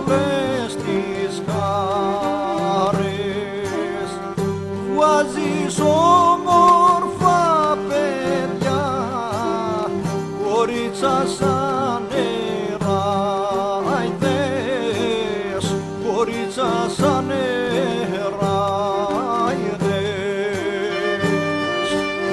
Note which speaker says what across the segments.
Speaker 1: όλες τις χάρες. Βάζεις όμορφα παιδιά, κορίτσα σαν νεράιδες, κορίτσα σαν νεράιδες.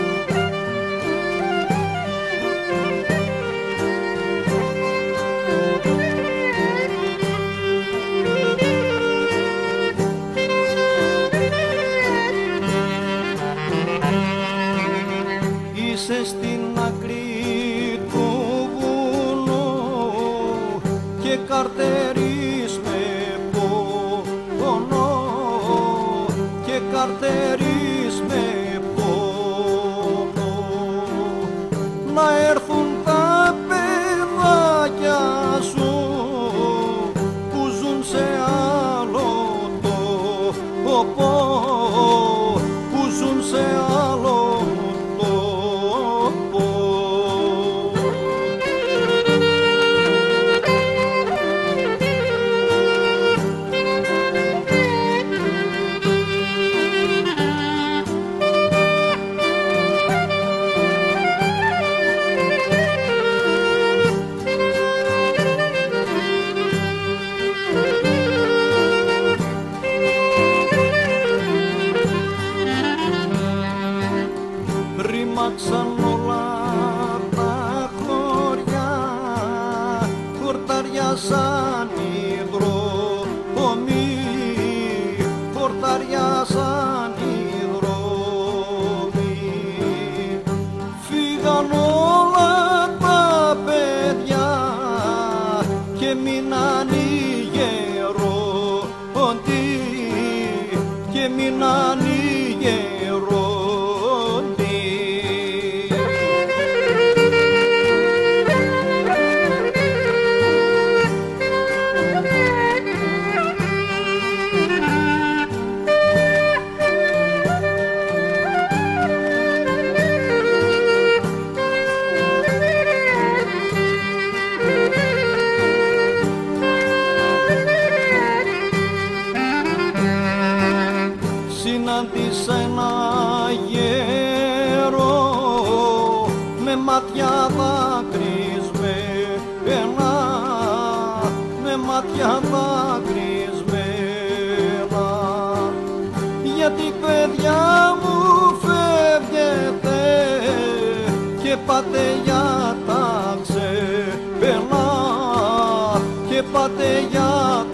Speaker 1: Είσαι στην άκρη του βουνού και καρτερείς με πόνο, και καρτερείς με πόνο. Να έρθουν τα παιδάκια σου που ζουν σε άλλο τόπο, που ζουν σε άλλο τόπο. Ρήμαξαν όλα τα χωριά, χορταριάσαν οι δρόμοι, χορταριάσαν οι δρόμοι. Φύγαν όλα τα παιδιά και μείναν οι γερόντοι, και μείναν οι γερόντοι. Συνάντησα ένα γέρο με μάτια δακρυσμένα, με μάτια δακρυσμένα. Γιατί παιδιά μου φεύγετε και πάτε για τα ξεπερνά, και πάτε για